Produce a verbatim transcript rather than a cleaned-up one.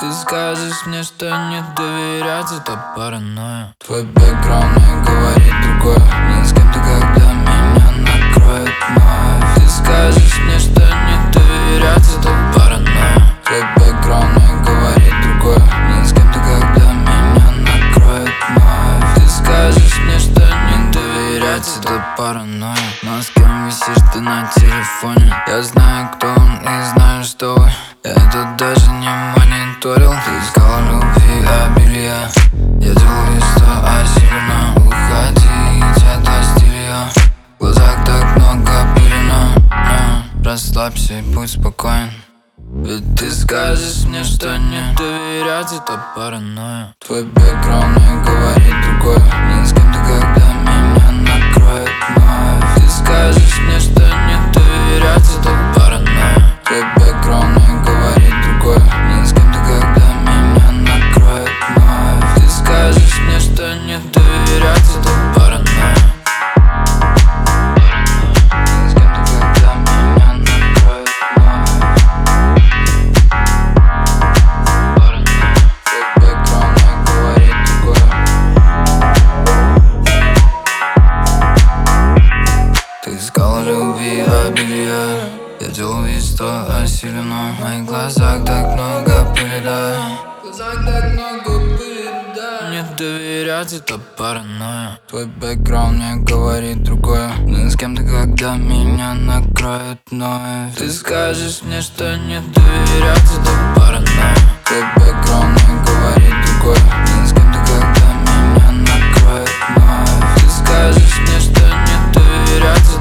Ты скажешь мне, что не доверять, это паранойя. Твой бэкграунд мне говорит другое. Ни с кем ты, когда меня накроет вновь. Ты скажешь мне, что не доверять, это паранойя. Твой бэкграунд мне говорит другое. Ни с кем ты, когда меня накроет вновь. Ты скажешь мне, что не доверять, это паранойя. Но с кем висишь ты на телефоне? Я знаю, кто он, и знаю, что вы. Я это даже не мониторил. Ты искал любви, обилия. Я делал вид, что осиленно уходить от стиля. В глазах так много пелена, но расслабься и будь спокоен. Ведь ты скажешь мне, что не доверять, это паранойя. Твой бэкграунд мне говорит другое. Ни с кем ты, когда меня накроет вновь. Ты скажешь мне, что не доверять, это паранойя. Твой бэкграунд мне говорит другое. Ни с кем ты, когда меня накроет вновь. Ты скажешь мне, что не доверять, это паранойя. Любви, обилия. Я делал вид, что осилено. В моих глазах так много пыли, да. В глазах так много пыли, да. Не доверять, это паранойя. Твой бэкграунд мне говорит другое. Ни с кем ты, когда меня накроет вновь. Ты скажешь мне, что не доверять, это паранойя. Твой бэкграунд мне говорит другое. Ни с кем ты, когда меня накроет вновь. Ты скажешь мне, что не доверять,